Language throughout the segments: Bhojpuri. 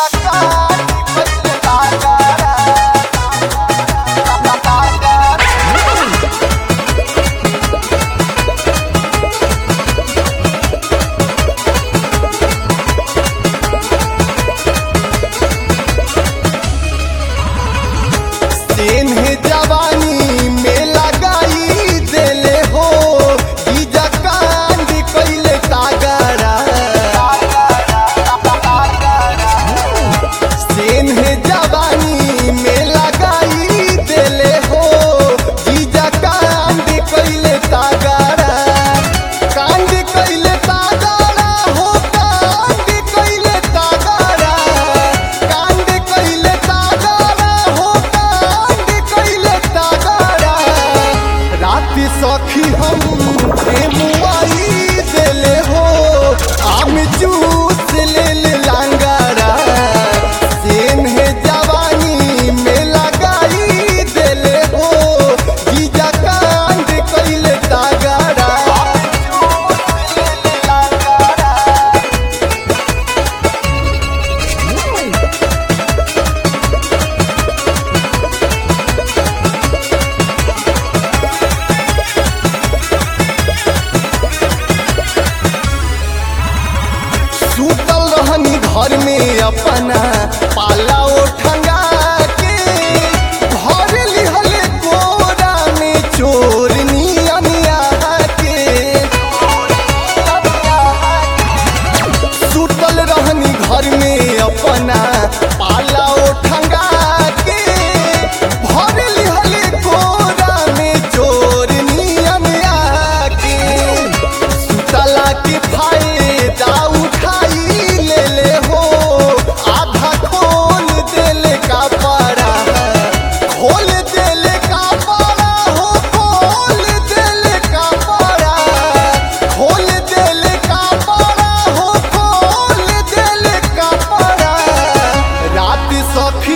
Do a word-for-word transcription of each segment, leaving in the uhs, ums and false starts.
इन्हें जवानी में लगाई देले हो जीजा कांड कइले तागड़ा इन्हें जवानी में लगाई देले हो जीजा कांड कइले तागड़ा कांड कइले तागड़ा हो कांड कइले तागड़ा कांड कइले तागड़ा हो रात सखी हम मुआई देले हो आम जूस ले ले लांगड़ा इन्हें जवानी में लगाई देले हो जीजा कांड कइले तागड़ा सुतल रहनी घर में अपना पाला ओठंगा के भर लिहले कोरा में चोर नियमिया के सुतल रहनी घर में अपना पाला ओठंगा के भर लिहले कोरा में चोर नियमिया के सुतला के फायदा ले ले हो आधा खोल देले का पारा खोल देले का पारा हो खोल देले का पारा खोल देले का पारा हो खोल देले का पारा रात सखी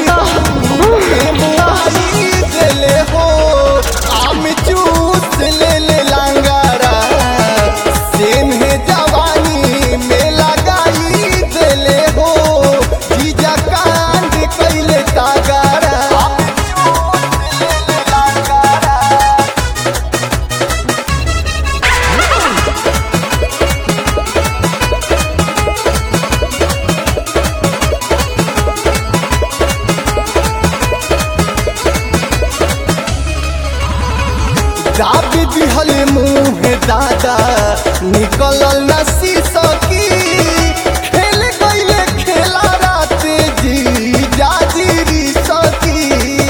मुआई देले हो आम जूस ले ले लांगड़ा इन्हें जवानी में लगाई देले हो जीजा कांड कइले तागड़ा दाबी दिहल मुँह दादा निकलल न सकी खेल गइले खेला रात जी जाजी सकी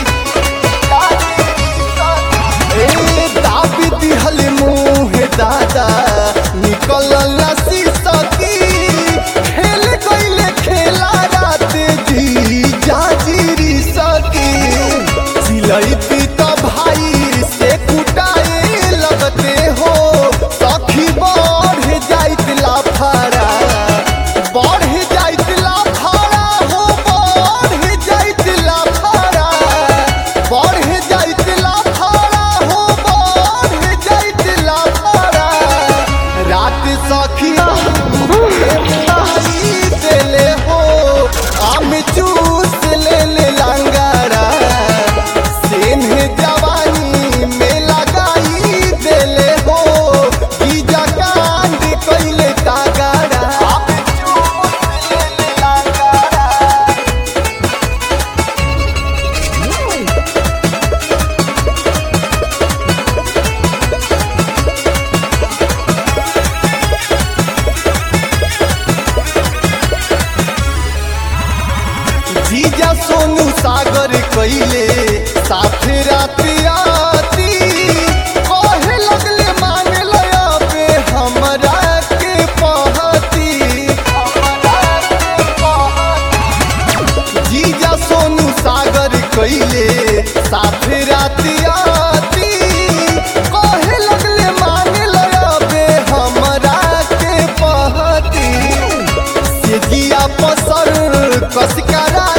ए दाबी दिहल मुँह दादा निकलल न सकी खेल गइले खेला रात जी जाजी सकी चिलई तो भाई से कुटाए लगते हो सखी बढ़ जाइत लाफारा बढ़ जाइत लाफारा हो बढ़ जाइत लाफारा बढ़ जाइत लाफारा हो बढ़ जाइत लाफारा रात सखी देले हो आम जूस ले ले लांगड़ा इन्हें जवानी में लगाई देले हो जीजा कांड कइले तागड़ा जीजा सोनू सागर कइले साथ रात आती कहे लगले मांगे लबे हमरा के पहती जीजा सोनू सागर कइले साथ रात आती कहे लगले मांगे लबे हमरा के पहती से जिया पसर कस करा